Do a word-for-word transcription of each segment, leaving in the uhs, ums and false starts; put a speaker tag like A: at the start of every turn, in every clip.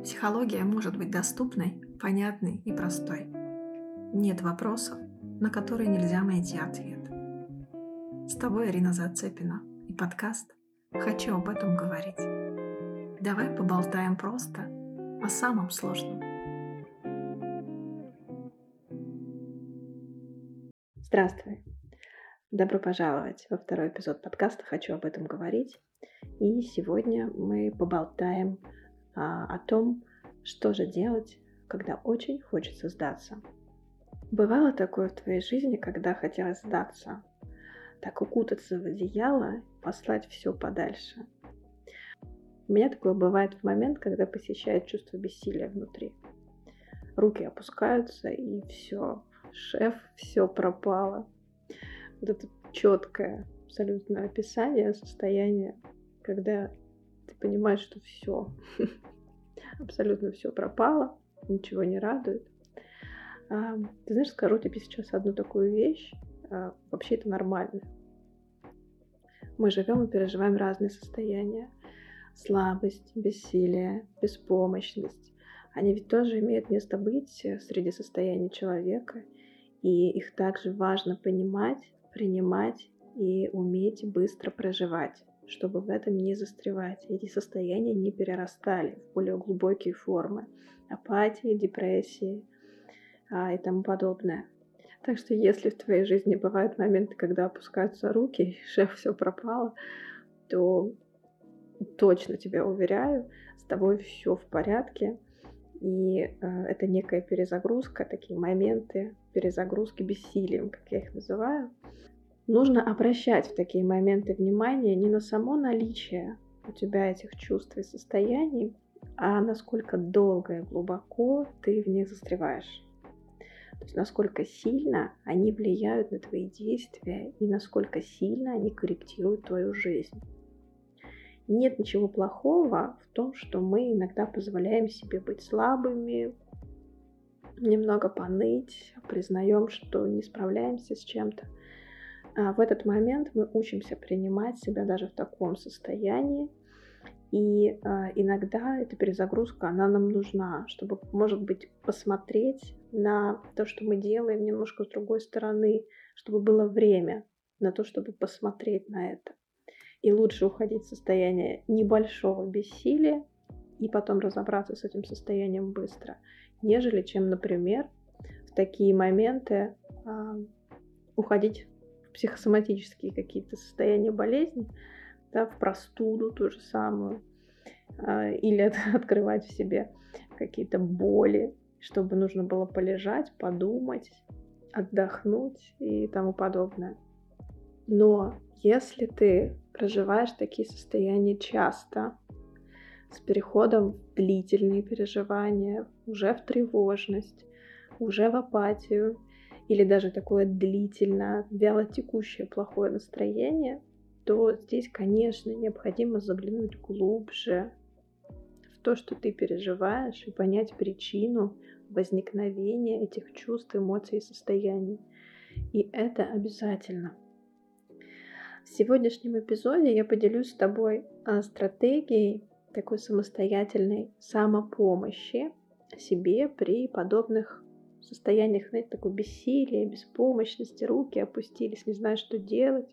A: Психология может быть доступной, понятной и простой. Нет вопросов, на которые нельзя найти ответ. С тобой Ирина Зацепина и подкаст «Хочу об этом говорить». Давай поболтаем просто о самом сложном.
B: Здравствуй! Добро пожаловать во второй эпизод подкаста «Хочу об этом говорить». И сегодня мы поболтаем а, о том, что же делать, когда очень хочется сдаться. Бывало такое в твоей жизни, когда хотелось сдаться, так укутаться в одеяло, послать все подальше? У меня такое бывает в момент, когда посещает чувство бессилия внутри. Руки опускаются, и все, шеф, все пропало. Вот это четкое абсолютно описание состояния, когда ты понимаешь, что все, абсолютно все пропало, ничего не радует. А, ты знаешь, скажу тебе сейчас одну такую вещь. А, вообще это нормально. Мы живем и переживаем разные состояния. Слабость, бессилие, беспомощность. Они ведь тоже имеют место быть среди состояний человека. И их также важно понимать, принимать и уметь быстро проживать, чтобы в этом не застревать. Эти состояния не перерастали в более глубокие формы апатии, депрессии а, и тому подобное. Так что если в твоей жизни бывают моменты, когда опускаются руки, и шеф, все пропало, то точно тебя уверяю, с тобой все в порядке. И э, это некая перезагрузка, такие моменты перезагрузки бессилием, как я их называю. Нужно обращать в такие моменты внимание не на само наличие у тебя этих чувств и состояний, а насколько долго и глубоко ты в них застреваешь. То есть насколько сильно они влияют на твои действия и насколько сильно они корректируют твою жизнь. Нет ничего плохого в том, что мы иногда позволяем себе быть слабыми, немного поныть, признаем, что не справляемся с чем-то. А в этот момент мы учимся принимать себя даже в таком состоянии. И а, иногда эта перезагрузка, она нам нужна, чтобы, может быть, посмотреть на то, что мы делаем, немножко с другой стороны, чтобы было время на то, чтобы посмотреть на это. И лучше уходить в состояние небольшого бессилия и потом разобраться с этим состоянием быстро, нежели чем, например, в такие моменты а, уходить в психосоматические какие-то состояния болезни, да, в простуду ту же самую, а, или от, открывать в себе какие-то боли, чтобы нужно было полежать, подумать, отдохнуть и тому подобное. Но если ты проживаешь такие состояния часто, с переходом в длительные переживания, уже в тревожность, уже в апатию, или даже такое длительное, вялотекущее плохое настроение, то здесь, конечно, необходимо заглянуть глубже в то, что ты переживаешь, и понять причину возникновения этих чувств, эмоций и состояний. И это обязательно. В сегодняшнем эпизоде я поделюсь с тобой стратегией такой самостоятельной самопомощи себе при подобных состояниях, знаете, такой бессилия, беспомощности, руки опустились, не знаешь, что делать.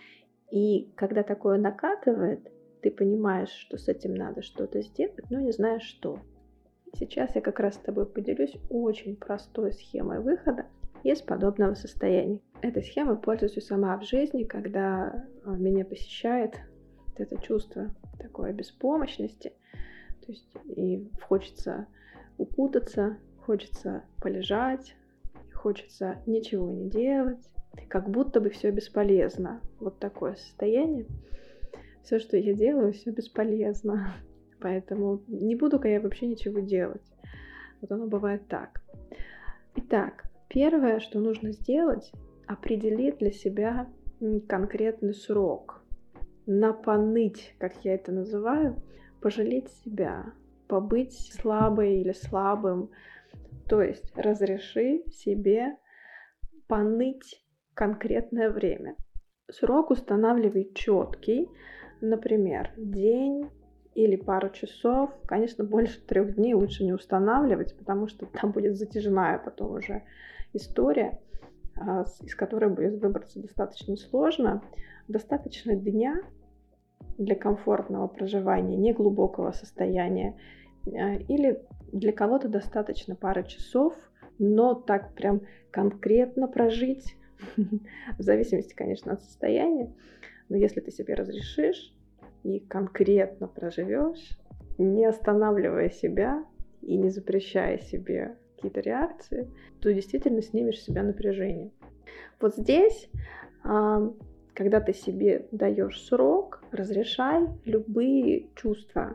B: И когда такое накатывает, ты понимаешь, что с этим надо что-то сделать, но не знаешь что. Сейчас я как раз с тобой поделюсь очень простой схемой выхода из подобного состояния. Этой схемой пользуюсь и сама в жизни, когда меня посещает вот это чувство такой беспомощности. То есть и хочется укутаться, хочется полежать, хочется ничего не делать, как будто бы все бесполезно. Вот такое состояние. Все, что я делаю, все бесполезно. Поэтому не буду-ка я вообще ничего делать. Вот оно бывает так. Итак, первое, что нужно сделать, определить для себя конкретный срок. Напоныть, как я это называю, пожалеть себя, побыть слабой или слабым. То есть разреши себе поныть конкретное время. Срок устанавливай четкий, например, день или пару часов. Конечно, больше трех дней лучше не устанавливать, потому что там будет затяжная потом уже история, из которой будет выбраться достаточно сложно. Достаточно дня для комфортного проживания, неглубокого состояния. Или для кого-то достаточно пары часов, но так прям конкретно прожить, в зависимости, конечно, от состояния. Но если ты себе разрешишь и конкретно проживешь, не останавливая себя и не запрещая себе какие-то реакции, то действительно снимешь с себя напряжение. Вот здесь, когда ты себе даешь срок, разрешай любые чувства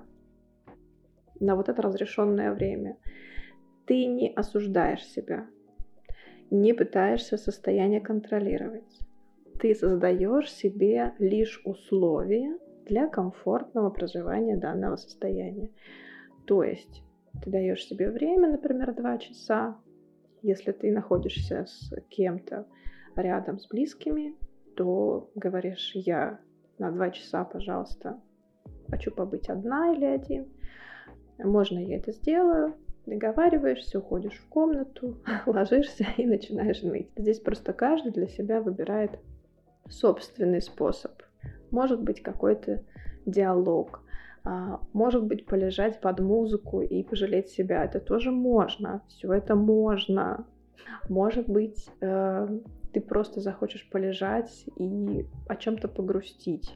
B: на вот это разрешенное время. Ты не осуждаешь себя, не пытаешься состояние контролировать. Ты создаешь себе лишь условия для комфортного проживания данного состояния. То есть ты даешь себе время, например, два часа. Если ты находишься с кем-то рядом, с близкими, то говоришь: я на два часа, пожалуйста, хочу побыть одна или один. Можно я это сделаю? Договариваешься, уходишь в комнату, ложишься и начинаешь ныть. Здесь просто каждый для себя выбирает собственный способ. Может быть, какой-то диалог. Может быть, полежать под музыку и пожалеть себя. Это тоже можно. Все это можно. Может быть, ты просто захочешь полежать и о чем-то погрустить.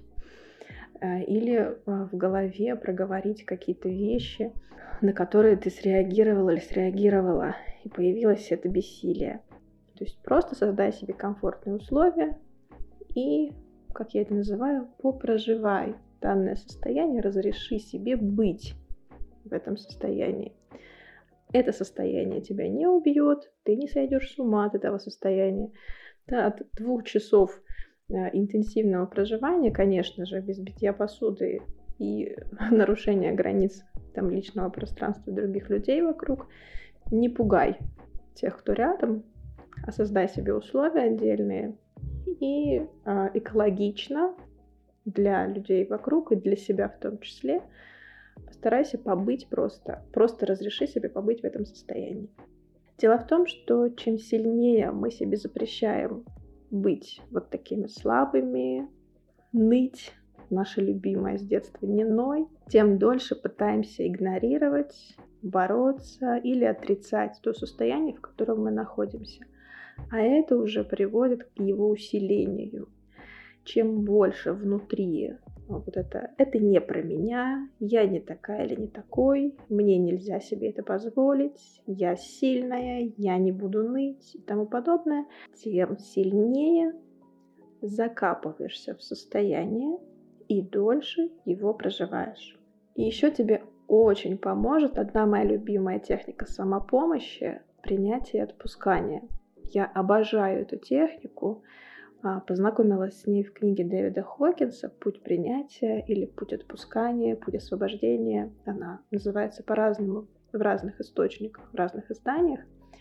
B: Или в голове проговорить какие-то вещи, на которые ты среагировала или среагировала, и появилось это бессилие. То есть просто создай себе комфортные условия и, как я это называю, попроживай данное состояние, разреши себе быть в этом состоянии. Это состояние тебя не убьет, ты не сойдешь с ума от этого состояния. Да, от двух часов интенсивного проживания, конечно же, без битья посуды и нарушения границ там, личного пространства других людей вокруг, не пугай тех, кто рядом, а создай себе условия отдельные и а, экологично для людей вокруг и для себя в том числе постарайся побыть просто, просто разреши себе побыть в этом состоянии. Дело в том, что чем сильнее мы себе запрещаем быть вот такими слабыми, ныть, наше любимое с детства «не ной», тем дольше пытаемся игнорировать, бороться или отрицать то состояние, в котором мы находимся. А это уже приводит к его усилению. Чем больше внутри вот это, это не про меня, я не такая или не такой, мне нельзя себе это позволить, я сильная, я не буду ныть и тому подобное, тем сильнее закапываешься в состояние и дольше его проживаешь. И еще тебе очень поможет одна моя любимая техника самопомощи — принятие и отпускание. Я обожаю эту технику. Познакомилась с ней в книге Дэвида Хокинса «Путь принятия» или «Путь отпускания», «Путь освобождения». Она называется по-разному в разных источниках, в разных изданиях.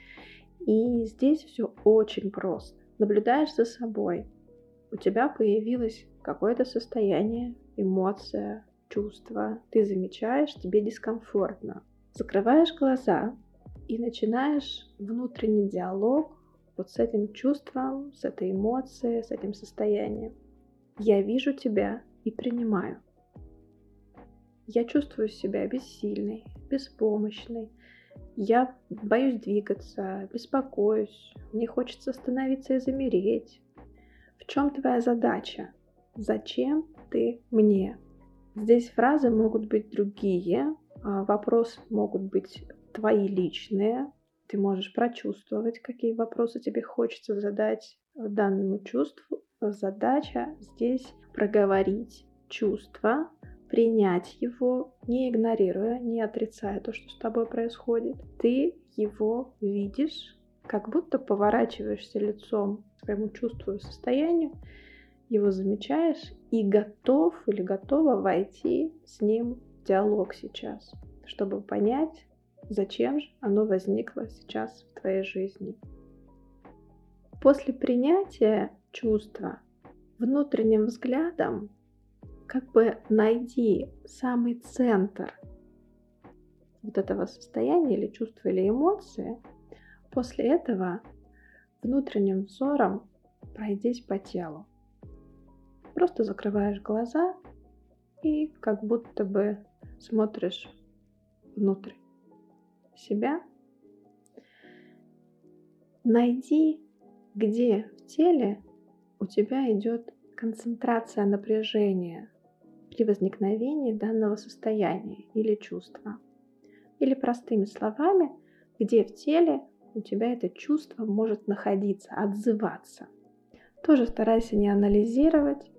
B: И здесь все очень просто. Наблюдаешь за собой. У тебя появилось какое-то состояние, эмоция, чувство. Ты замечаешь, тебе дискомфортно. Закрываешь глаза и начинаешь внутренний диалог вот с этим чувством, с этой эмоцией, с этим состоянием. Я вижу тебя и принимаю. Я чувствую себя бессильной, беспомощной. Я боюсь двигаться, беспокоюсь. Мне хочется остановиться и замереть. В чем твоя задача? Зачем ты мне? Здесь фразы могут быть другие, вопросы могут быть твои личные. Ты можешь прочувствовать, какие вопросы тебе хочется задать данному чувству. Задача здесь проговорить чувство, принять его, не игнорируя, не отрицая то, что с тобой происходит. Ты его видишь, как будто поворачиваешься лицом к своему чувству и состоянию, его замечаешь и готов или готова войти с ним в диалог сейчас, чтобы понять, зачем же оно возникло сейчас в твоей жизни. После принятия чувства внутренним взглядом, как бы найди самый центр вот этого состояния или чувства, или эмоции. После этого внутренним взором пройдись по телу. Просто закрываешь глаза и как будто бы смотришь внутрь себя. Найди, где в теле у тебя идет концентрация напряжения при возникновении данного состояния или чувства. Или простыми словами, где в теле у тебя это чувство может находиться, отзываться. Тоже старайся не анализировать,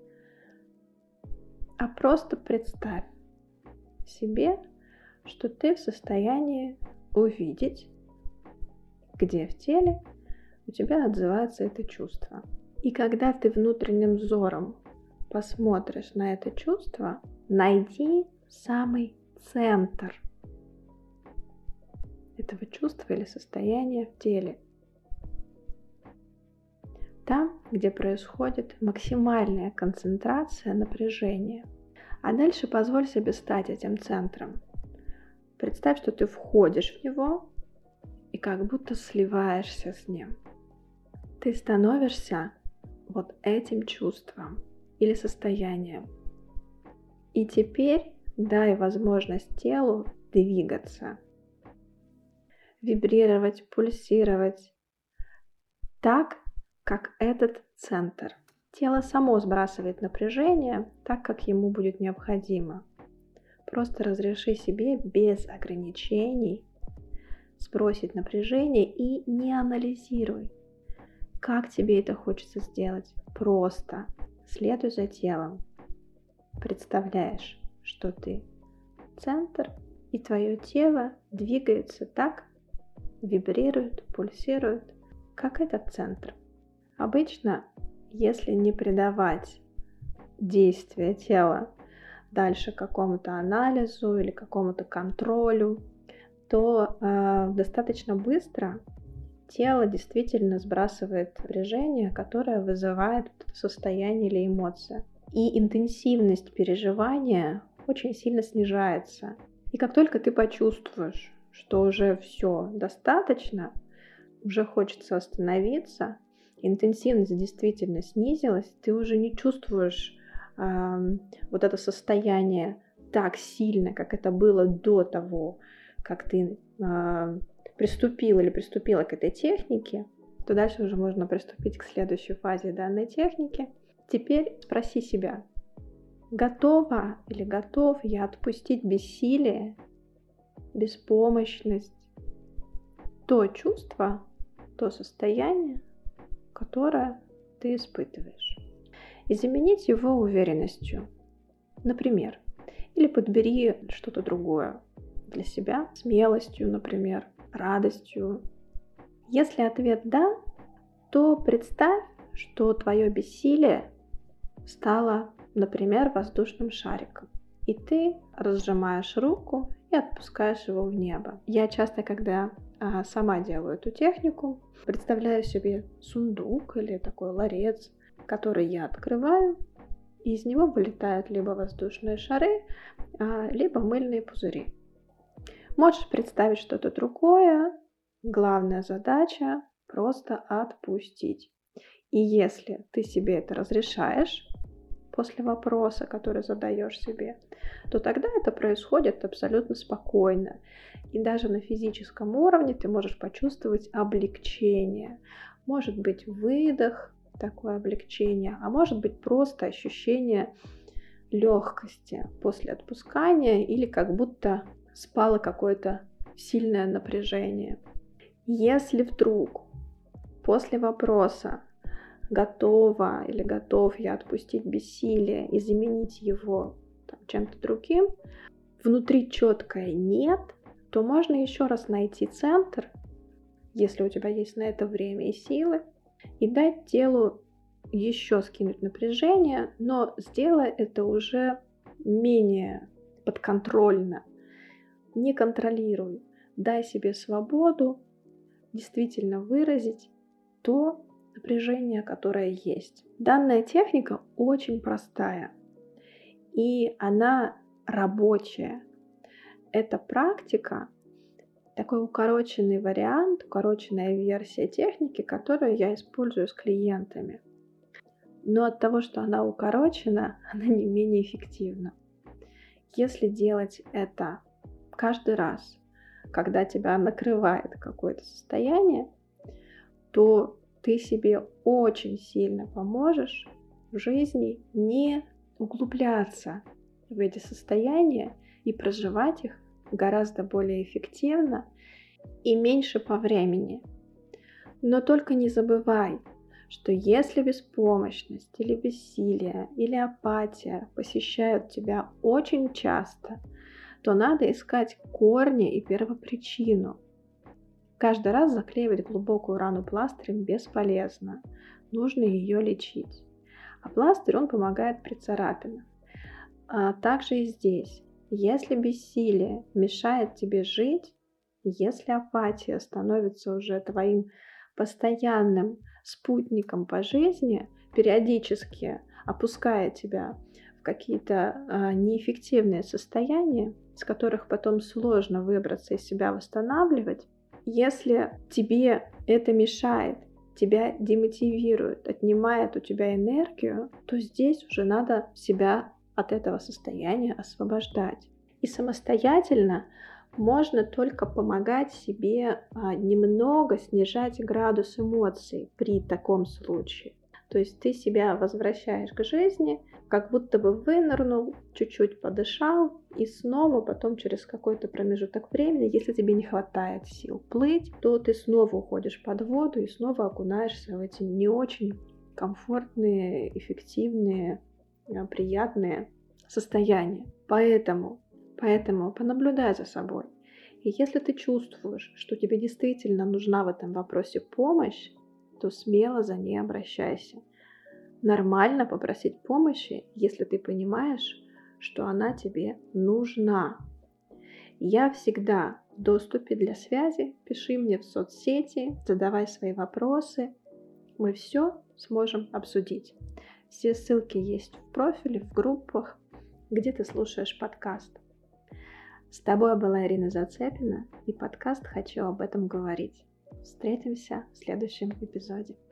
B: а просто представь себе, что ты в состоянии увидеть, где в теле у тебя отзывается это чувство. И когда ты внутренним взором посмотришь на это чувство, найди самый центр этого чувства или состояния в теле. Там, где происходит максимальная концентрация напряжения. А дальше позволь себе стать этим центром. Представь, что ты входишь в него и как будто сливаешься с ним. Ты становишься вот этим чувством или состоянием. И теперь дай возможность телу двигаться, вибрировать, пульсировать так, как этот центр. Тело само сбрасывает напряжение так, как ему будет необходимо. Просто разреши себе без ограничений сбросить напряжение и не анализируй, как тебе это хочется сделать. Просто следуй за телом. Представляешь, что ты центр, и твое тело двигается так, вибрирует, пульсирует, как этот центр. Обычно, если не придавать действия тела дальше какому-то анализу или какому-то контролю, то э, достаточно быстро тело действительно сбрасывает напряжение, которое вызывает состояние или эмоция. И интенсивность переживания очень сильно снижается. И как только ты почувствуешь, что уже все достаточно, уже хочется остановиться, интенсивность действительно снизилась, ты уже не чувствуешь э, вот это состояние так сильно, как это было до того, как ты э, приступил или приступила к этой технике, то дальше уже можно приступить к следующей фазе данной техники. Теперь спроси себя, готова или готов я отпустить бессилие, беспомощность, то чувство, то состояние, которое ты испытываешь, и заменить его уверенностью. Например, или подбери что-то другое для себя, смелостью, например, радостью. Если ответ «да», то представь, что твое бессилие стало, например, воздушным шариком, и ты разжимаешь руку и отпускаешь его в небо. Я часто, когда а, сама делаю эту технику, представляю себе сундук или такой ларец, который я открываю, и из него вылетают либо воздушные шары, а, либо мыльные пузыри. Можешь представить что-то другое. Главная задача – просто отпустить. И если ты себе это разрешаешь после вопроса, который задаешь себе, то тогда это происходит абсолютно спокойно. И даже на физическом уровне ты можешь почувствовать облегчение. Может быть выдох, такое облегчение, а может быть просто ощущение легкости после отпускания или как будто спало какое-то сильное напряжение. Если вдруг после вопроса готова или готов я отпустить бессилие и заменить его там, чем-то другим, внутри четкое «нет», то можно еще раз найти центр, если у тебя есть на это время и силы, и дать телу еще скинуть напряжение, но сделай это уже менее подконтрольно. Не контролируй, дай себе свободу действительно выразить то напряжение, которое есть. Данная техника очень простая. и она рабочая. Эта практика такой укороченный вариант, укороченная версия техники, которую я использую с клиентами. Но от того, что она укорочена, она не менее эффективна. Если делать это каждый раз, когда тебя накрывает какое-то состояние, то ты себе очень сильно поможешь в жизни не углубляться в эти состояния и проживать их гораздо более эффективно и меньше по времени. Но только не забывай, что если беспомощность или бессилие или апатия посещают тебя очень часто, то надо искать корни и первопричину. Каждый раз заклеивать глубокую рану пластырем бесполезно, нужно ее лечить. А пластырь, он помогает при царапинах. А также и здесь. Если бессилие мешает тебе жить, если апатия становится уже твоим постоянным спутником по жизни, периодически опуская тебя в какие-то а, неэффективные состояния, с которых потом сложно выбраться и себя восстанавливать, если тебе это мешает, тебя демотивирует, отнимает у тебя энергию, то здесь уже надо себя от этого состояния освобождать. И самостоятельно можно только помогать себе а, немного снижать градус эмоций при таком случае. То есть ты себя возвращаешь к жизни, как будто бы вынырнул, чуть-чуть подышал, и снова потом через какой-то промежуток времени, если тебе не хватает сил плыть, то ты снова уходишь под воду и снова окунаешься в эти не очень комфортные, эффективные, приятные состояния. Поэтому, поэтому понаблюдай за собой. И если ты чувствуешь, что тебе действительно нужна в этом вопросе помощь, то смело за ней обращайся. Нормально попросить помощи, если ты понимаешь, что она тебе нужна. Я всегда в доступе для связи. Пиши мне в соцсети, задавай свои вопросы. Мы все сможем обсудить. Все ссылки есть в профиле, в группах, где ты слушаешь подкаст. С тобой была Ирина Зацепина и подкаст «Хочу об этом говорить». Встретимся в следующем эпизоде.